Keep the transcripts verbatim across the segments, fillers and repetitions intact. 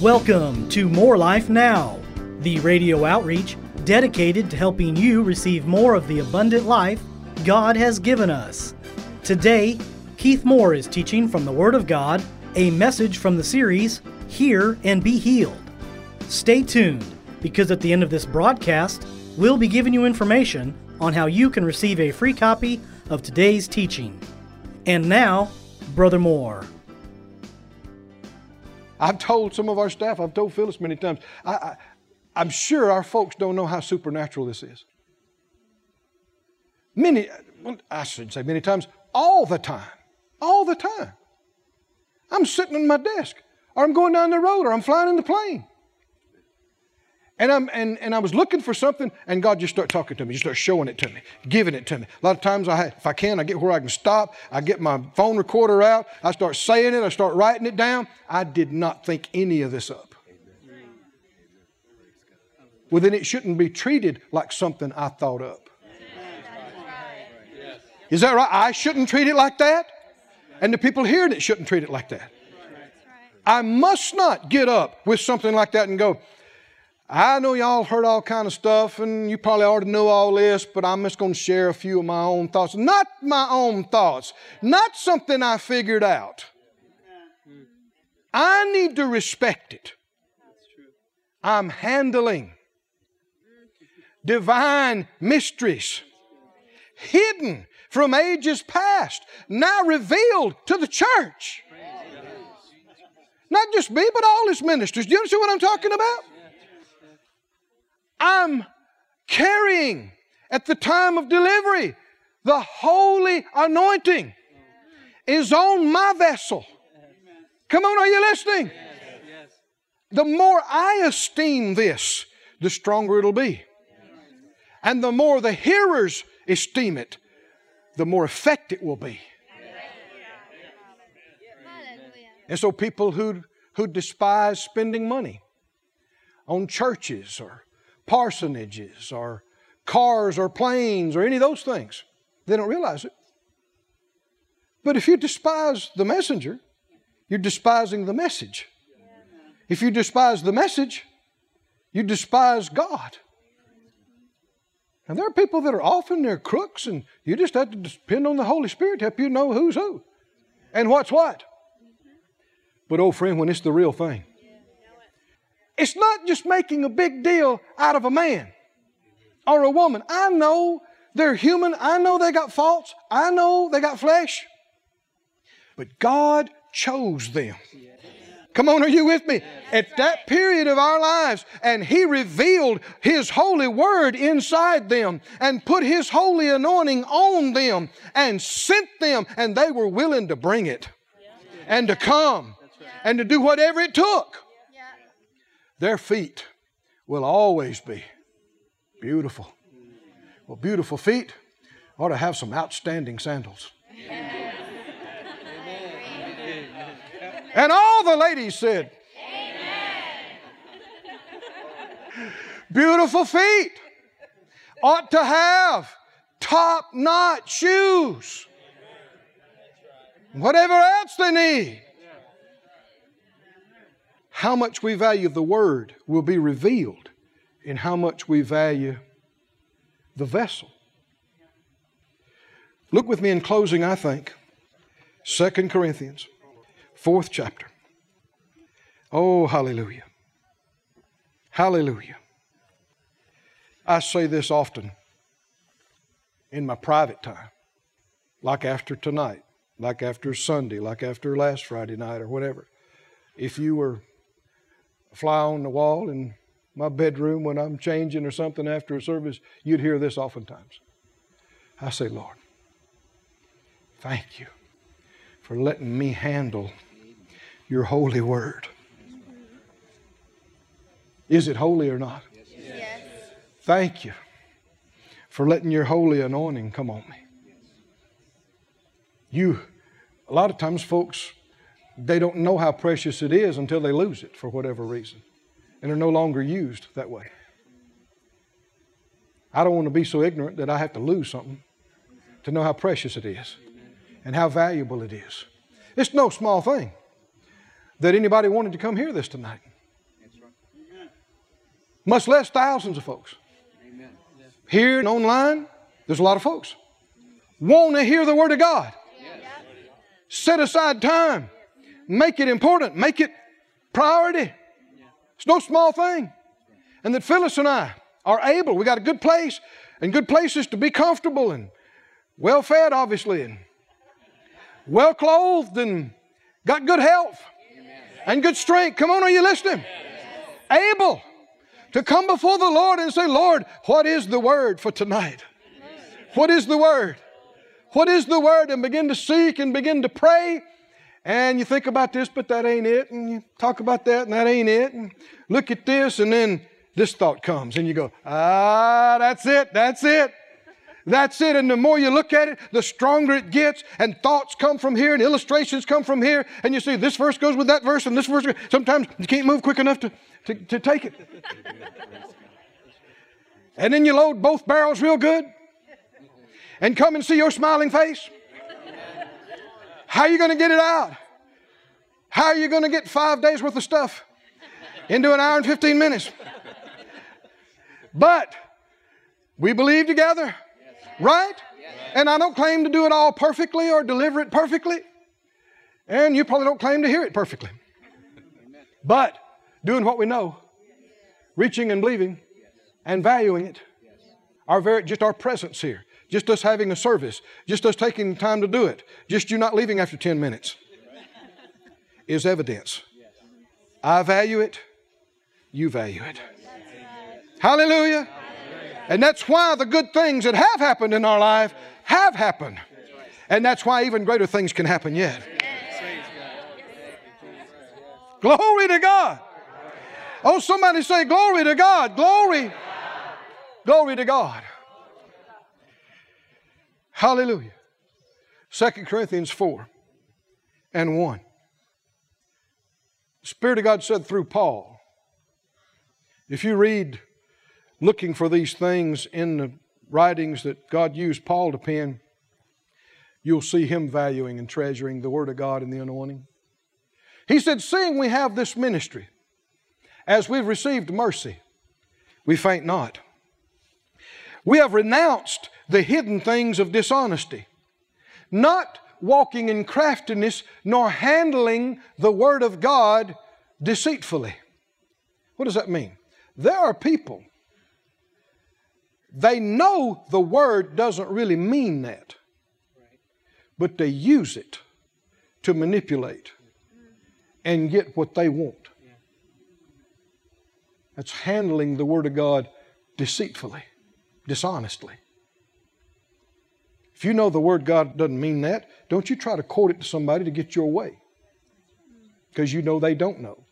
Welcome to More Life Now, the radio outreach dedicated to helping you receive more of the abundant life God has given us. Today, Keith Moore is teaching from the Word of God, a message from the series, Hear and Be Healed. Stay tuned, because at the end of this broadcast, we'll be giving you information on how you can receive a free copy of today's teaching. And now, Brother Moore. I've told some of our staff, I've told Phyllis many times, I, I, I'm sure our folks don't know how supernatural this is. Many, well, I shouldn't say many times, all the time. All the time. I'm sitting in my desk, or I'm going down the road, or I'm flying in the plane. And, I'm, and, and I was looking for something, and God just started talking to me, just started showing it to me, giving it to me. A lot of times, I, if I can, I get where I can stop. I get my phone recorder out. I start saying it. I start writing it down. I did not think any of this up. Well, then it shouldn't be treated like something I thought up. Is that right? I shouldn't treat it like that. And the people hearing it shouldn't treat it like that. I must not get up with something like that and go, I know y'all heard all kind of stuff and you probably already know all this, but I'm just going to share a few of my own thoughts. Not my own thoughts. Not something I figured out. I need to respect it. I'm handling divine mysteries hidden from ages past, now revealed to the church. Not just me, but all His ministers. Do you understand what I'm talking about? I'm carrying at the time of delivery. The holy anointing is on my vessel. Come on, are you listening? The more I esteem this, the stronger it'll be. And the more the hearers esteem it, the more effective it will be. And so people who, who despise spending money on churches or parsonages or cars or planes or any of those things, they don't realize it. But if you despise the messenger, you're despising the message. If you despise the message, you despise God. And there are people that are often they're crooks, and you just have to depend on the Holy Spirit to help you know who's who and what's what. But oh friend, when it's the real thing, it's not just making a big deal out of a man or a woman. I know they're human. I know they got faults. I know they got flesh. But God chose them. Come on, are you with me? At that period of our lives, and He revealed His holy word inside them and put His holy anointing on them and sent them, and they were willing to bring it and to come and to do whatever it took. Their feet will always be beautiful. Well, beautiful feet ought to have some outstanding sandals. And all the ladies said, Amen. Beautiful feet ought to have top-notch shoes. Whatever else they need. How much we value the Word will be revealed in how much we value the vessel. Look with me in closing, I think, Second Corinthians. Fourth chapter. Oh, hallelujah. Hallelujah. I say this often in my private time, like after tonight, like after Sunday, like after last Friday night or whatever. If you were a fly on the wall in my bedroom when I'm changing or something after a service, you'd hear this oftentimes. I say, Lord, thank you for letting me handle your holy word. Is it holy or not? Yes. Thank you for letting your holy anointing come on me. You, a lot of times folks, they don't know how precious it is until they lose it for whatever reason. And they're no longer used that way. I don't want to be so ignorant that I have to lose something to know how precious it is and how valuable it is. It's no small thing that anybody wanted to come hear this tonight. much less thousands of folks. Amen. Here and online, there's a lot of folks. Want to hear the Word of God. Yes. Set aside time. Make it important. Make it priority. It's no small thing. And that Phyllis and I are able. We got a good place and good places to be comfortable and well fed, obviously, and well clothed and got good health and good strength. Come on, are you listening? Able to come before the Lord and say, Lord, what is the word for tonight? What is the word? What is the word? And begin to seek and begin to pray. And you think about this, but that ain't it. And you talk about that, and that ain't it. And look at this, and then this thought comes, and you go, ah, that's it, that's it. That's it. And the more you look at it, the stronger it gets. And thoughts come from here, and illustrations come from here. And you see this verse goes with that verse, and this verse goes. Sometimes you can't move quick enough to, to, to take it. And then you load both barrels real good and come and see your smiling face. How are you going to get it out? How are you going to get five days worth of stuff into an hour and fifteen minutes? But we believe together, right? And I don't claim to do it all perfectly or deliver it perfectly. And you probably don't claim to hear it perfectly. But doing what we know, reaching and believing and valuing it, our very, just our presence here, just us having a service, just us taking the time to do it, just you not leaving after ten minutes is evidence. I value it, you value it. Hallelujah. And that's why the good things that have happened in our life have happened. And that's why even greater things can happen yet. Glory to God. Oh, somebody say glory to God. Glory. Glory to God. Hallelujah. Second Corinthians four and one. The Spirit of God said through Paul, if you read looking for these things in the writings that God used Paul to pen, you'll see him valuing and treasuring the Word of God and the anointing. He said, seeing we have this ministry, as we've received mercy, we faint not. We have renounced the hidden things of dishonesty, not walking in craftiness, nor handling the Word of God deceitfully. What does that mean? There are people, they know the Word doesn't really mean that, but they use it to manipulate and get what they want. That's handling the Word of God deceitfully, dishonestly. If you know the Word of God doesn't mean that, don't you try to quote it to somebody to get your way, because you know they don't know.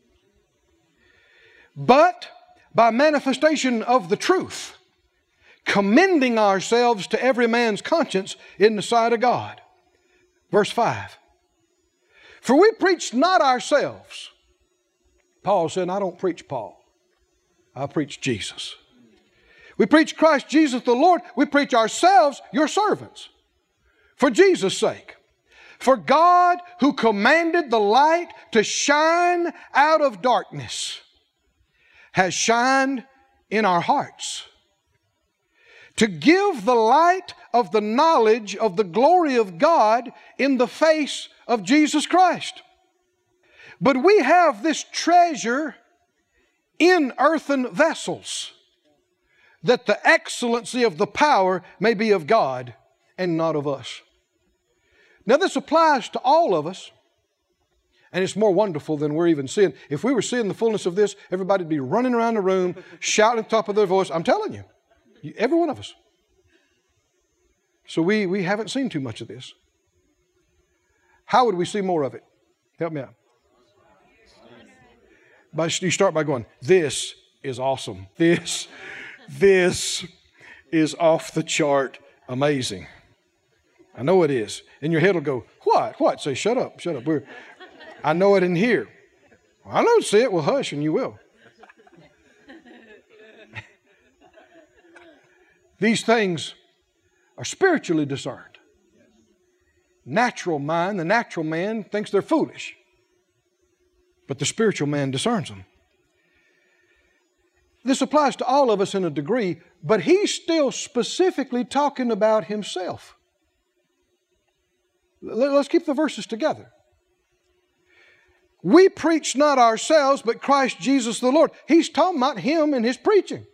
But by manifestation of the truth, commending ourselves to every man's conscience in the sight of God. Verse five. For we preach not ourselves. Paul said, I don't preach Paul. I preach Jesus. We preach Christ Jesus the Lord. We preach ourselves, your servants, for Jesus' sake. For God, who commanded the light to shine out of darkness, has shined in our hearts to give the light of the knowledge of the glory of God in the face of Jesus Christ. But we have this treasure in earthen vessels, that the excellency of the power may be of God and not of us. Now this applies to all of us, and it's more wonderful than we're even seeing. If we were seeing the fullness of this, everybody would be running around the room, shouting at the top of their voice. I'm telling you, every one of us. So we, we haven't seen too much of this. How would we see more of it? Help me out. By, you start by going, this is awesome. This, this is off the chart amazing. I know it is. And your head will go, what? What? Say, shut up, shut up. We're, I know it in here. Well, I don't see it. Well, hush, and you will. These things are spiritually discerned. Natural mind, the natural man thinks they're foolish. But the spiritual man discerns them. This applies to all of us in a degree, but he's still specifically talking about himself. Let's keep the verses together. We preach not ourselves, but Christ Jesus the Lord. He's talking about him and his preaching.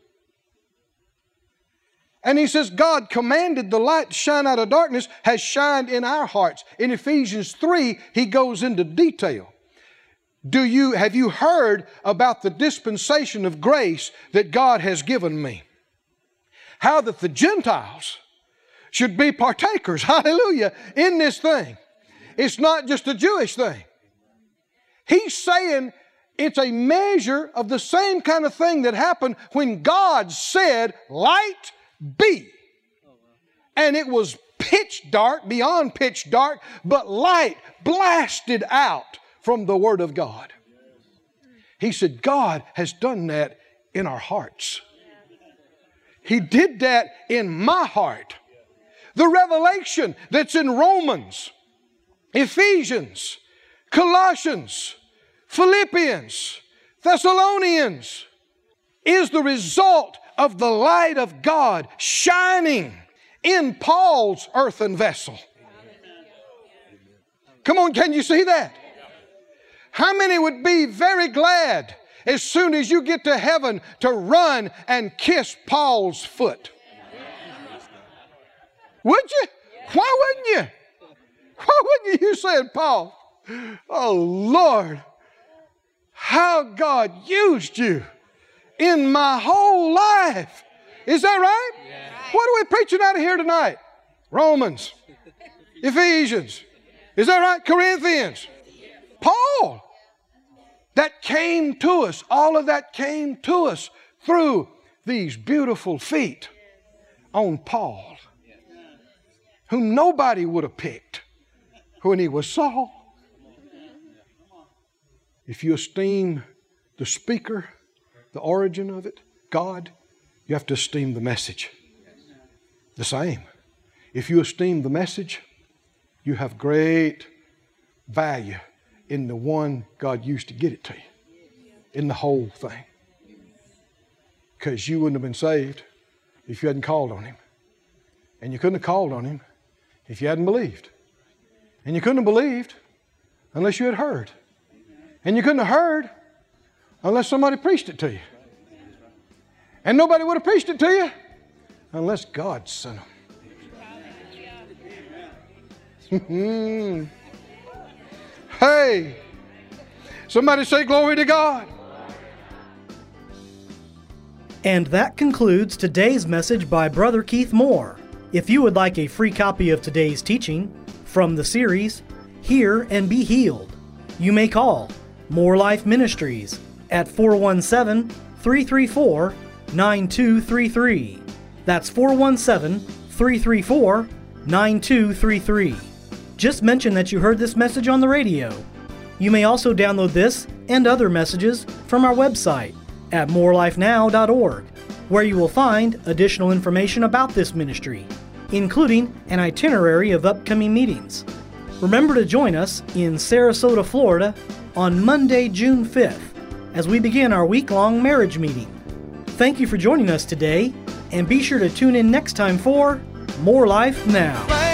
And he says, God commanded the light to shine out of darkness, has shined in our hearts. In Ephesians three, he goes into detail. Do you, have you heard about the dispensation of grace that God has given me? How that the Gentiles should be partakers, hallelujah, in this thing. It's not just a Jewish thing. He's saying it's a measure of the same kind of thing that happened when God said, light be. And it was pitch dark, beyond pitch dark, but light blasted out from the Word of God. He said, God has done that in our hearts. He did that in my heart. The revelation that's in Romans, Ephesians, Colossians, Philippians, Thessalonians is the result of the light of God shining in Paul's earthen vessel. Come on, can you see that? How many would be very glad as soon as you get to heaven to run and kiss Paul's foot? Would you? Why wouldn't you? Why wouldn't you? You said, Paul, oh Lord, how God used you in my whole life. Is that right? Yeah. What are we preaching out of here tonight? Romans, Ephesians. Is that right? Corinthians. Paul. That came to us. All of that came to us through these beautiful feet on Paul, whom nobody would have picked when he was Saul. If you esteem the speaker, the origin of it, God, you have to esteem the message. The same. If you esteem the message, you have great value in the one God used to get it to you. In the whole thing. Because you wouldn't have been saved if you hadn't called on Him. And you couldn't have called on Him if you hadn't believed. And you couldn't have believed unless you had heard. And you couldn't have heard unless somebody preached it to you. And nobody would have preached it to you unless God sent them. Hey, somebody say glory to God. And that concludes today's message by Brother Keith Moore. If you would like a free copy of today's teaching from the series, Hear and Be Healed, you may call More Life Ministries at four one seven, three three four, nine two three three. That's four one seven, three three four, nine two three three. Just mention that you heard this message on the radio. You may also download this and other messages from our website at more life now dot org, where you will find additional information about this ministry, including an itinerary of upcoming meetings. Remember to join us in Sarasota, Florida on Monday, June fifth, as we begin our week-long marriage meeting. Thank you for joining us today, and be sure to tune in next time for More Life Now.